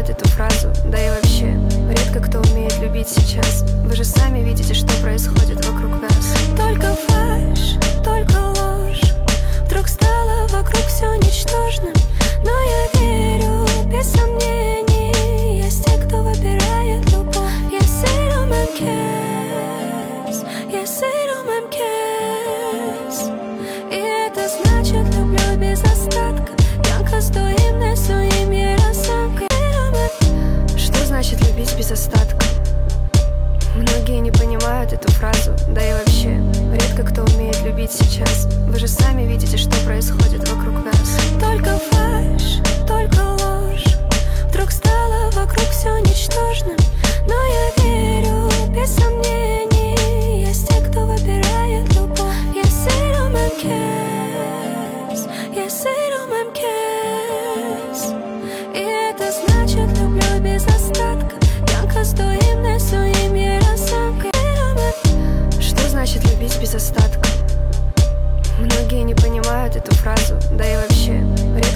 понимают эту фразу. Да и вообще, редко кто умеет любить сейчас. Вы же сами видите, что происходит вокруг нас. Только фальшь, только ложь. Вдруг стало вокруг все ничтожным. Но я верю, без сомнений. Есть те, кто выбирает любовь. Yes, it all man cares. Yes, it all man cares. И это значит, люблю без остатка. Пьянка стоим на своим яросамка. Что значит любить без остатка? Многие не понимают эту фразу. Да и вообще, редко кто умеет любить сейчас. Вы же сами видите, что происходит вокруг нас. Только фальшь, только ложь. Вдруг стало вокруг все ничтожным. Но я верю, без сомнений. Есть те, кто выбирает любовь. Yes, it all man cares. Yes, it all man cares. И это значит, люблю без остатка. Пьянка стоим на своим яросамка. Что значит любить без остатка? Многие не понимают эту фразу. Да и вообще,